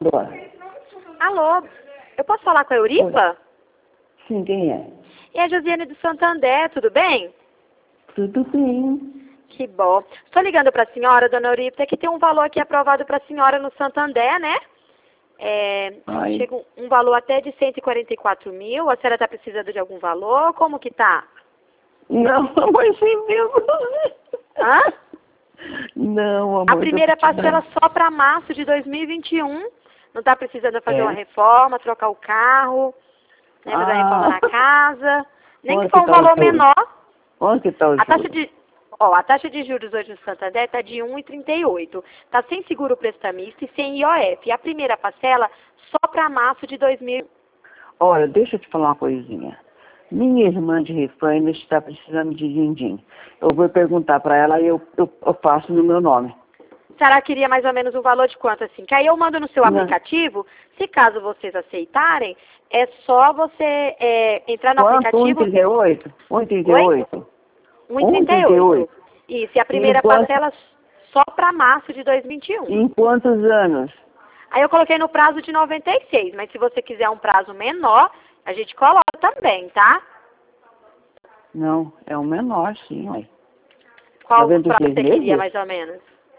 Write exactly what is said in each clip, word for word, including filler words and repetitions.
Alô, eu posso falar com a Euripa? Sim, quem é? É a Josiane do Santander, tudo bem? Tudo bem. Que bom. Estou ligando para a senhora, dona Euripa, que tem um valor aqui aprovado para a senhora no Santander, né? É, chega um, um valor até de cento e quarenta e quatro mil. A senhora está precisando de algum valor? Como que tá? Não, amor, sem mesmo. Hã? Não, amor. A primeira parcela só para março de dois mil e vinte e um. Não está precisando fazer É. uma reforma, trocar o carro, né, fazer uma reforma Ah. na casa. Nem Onde que for um que tá o valor juro? menor. Onde que está o A taxa juro? de, ó, a taxa de juros hoje no Santander está de um vírgula trinta e oito. Está sem seguro prestamista e sem I O F. E a primeira parcela só para março de dois mil. Olha, deixa eu te falar uma coisinha. Minha irmã de Refranes está precisando de din-din. Eu vou perguntar para ela e eu, eu, eu faço no meu nome. A senhora queria mais ou menos um valor de quanto assim? Que aí eu mando no seu Não. aplicativo. Se caso vocês aceitarem, é só você é, entrar no Quanto? aplicativo. um vírgula trinta e oito? um vírgula trinta e oito? um vírgula trinta e oito. um Isso, e a primeira E quanto- parcela só para março de dois mil e vinte e um. Em quantos anos? Aí eu coloquei no prazo de noventa e seis, mas se você quiser um prazo menor, a gente coloca também, tá? Não, é o menor, sim, ué. Qual noventa e prazo seis você queria meses? mais ou menos?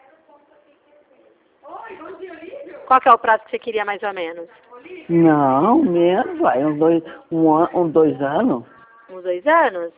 Qual que é o prazo que você queria mais ou menos? Não, menos, vai, uns dois, um an, uns dois anos. Uns dois anos?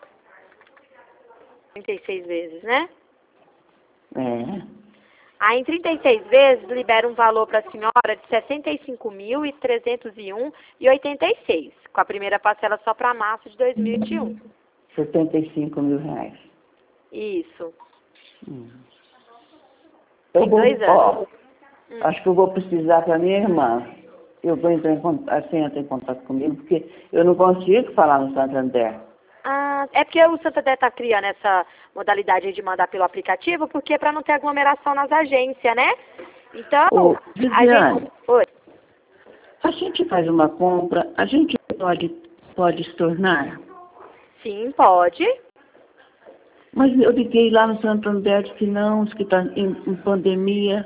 trinta e seis vezes, né? É. Aí em trinta e seis vezes libera um valor para a senhora de sessenta e cinco mil trezentos e um reais e oitenta e seis centavos, com a primeira parcela só para março de dois mil e vinte e um. setenta e cinco mil reais. Isso. Hum. Tem Eu vou, dois ó, anos. Hum. acho que eu vou precisar para minha irmã. Eu vou entrar em contato, assim, entrar em contato comigo, porque eu não consigo falar no Santander. Ah, é porque o Santander está criando essa modalidade de mandar pelo aplicativo, porque é para não ter aglomeração nas agências, né? Então, Ô, a Viviane, gente... Oi. a gente faz uma compra, a gente pode, pode se tornar? Sim, pode. Mas eu liguei lá no Santander que não, que está em, em pandemia.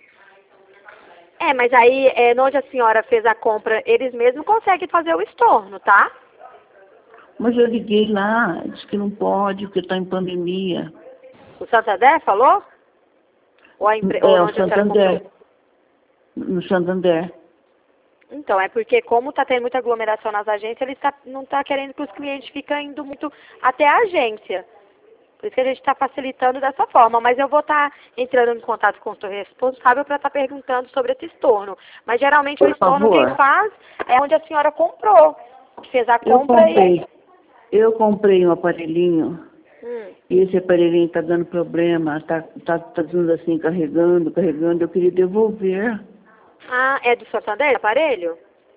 É, mas aí, é, onde a senhora fez a compra, eles mesmos conseguem fazer o estorno, tá? Mas eu liguei lá, disse que não pode, porque está em pandemia. O Santander falou? Ou, a empre... É, Ou o onde a senhora Santander. comprou? No Santander. Então, é porque como está tendo muita aglomeração nas agências, eles tá, não está querendo que os clientes fiquem indo muito até a agência. Por isso que a gente está facilitando dessa forma. Mas eu vou estar tá entrando em contato com o seu responsável para estar tá perguntando sobre esse estorno. Mas geralmente Por o estorno favor. quem faz é onde a senhora comprou. Que fez a Eu compra comprei, e... eu comprei um aparelhinho, Hum. e esse aparelhinho está dando problema, está tá, tá dando assim, carregando, carregando, eu queria devolver. Ah, é do Santander, aparelho?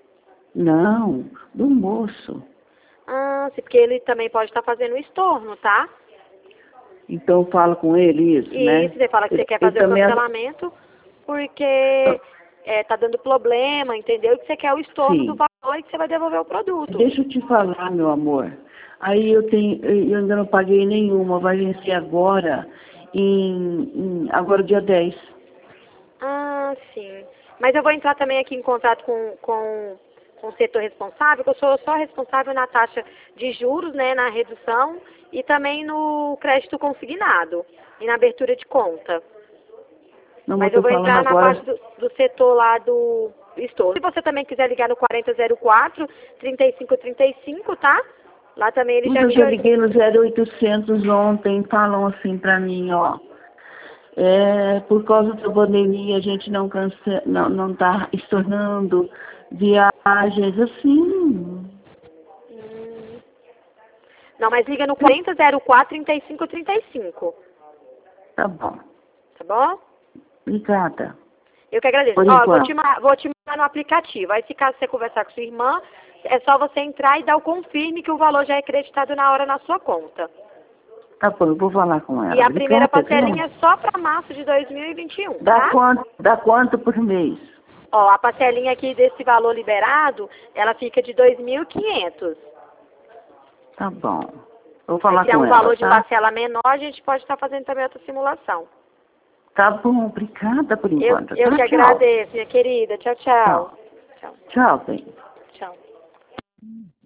Não, do moço. Ah, sim, porque ele também pode estar fazendo estorno, tá? Então fala com ele isso, E né? isso, você fala que você Ele, quer ele fazer o também, cancelamento porque é, tá dando problema, entendeu? E que você quer o estorno do sim. valor e que você vai devolver o produto. Deixa eu te falar, meu amor. Aí eu tenho, eu ainda não paguei nenhuma, vai vencer agora, em, em agora dia dez. Ah, sim. Mas eu vou entrar também aqui em contato com, com, com o setor responsável, que eu sou só responsável na taxa de juros, né, na redução, e também no crédito consignado e na abertura de conta. Não, Mas eu eu tô vou falando entrar na agora. parte do, do setor lá do store. Se você também quiser ligar no quarenta zero quatro, trinta e cinco trinta e cinco, tá? Lá também ele Mas já eu te... já liguei no zero oitocentos ontem, falam assim pra mim, ó. É, por causa da pandemia, a gente não cance... não, não tá estornando viagens assim. Hum. Não, mas liga no quarenta zero quatro, trinta e cinco trinta e cinco. Tá bom. Tá bom? Obrigada. Eu que agradeço. Por Ó, eu vou enquanto. te, ma- vou te mandar no aplicativo. Aí, se caso você conversar com sua irmã, é só você entrar e dar o confirme que o valor já é creditado na hora na sua conta. Tá bom, eu vou falar com ela. E a primeira Obrigada, parcelinha viu? é só para março de dois mil e vinte e um, Dá tá? quanto, dá quanto por mês? Ó, a parcelinha aqui desse valor liberado, ela fica de dois mil e quinhentos. Tá bom. Vou Aí, falar se é com um ela, valor de tá? parcela menor, a gente pode estar fazendo também outra simulação. Tá bom, obrigada por Eu, enquanto. eu Tá, que tchau. agradeço, minha querida. Tchau, tchau. Tchau. Tchau, bem. Tchau.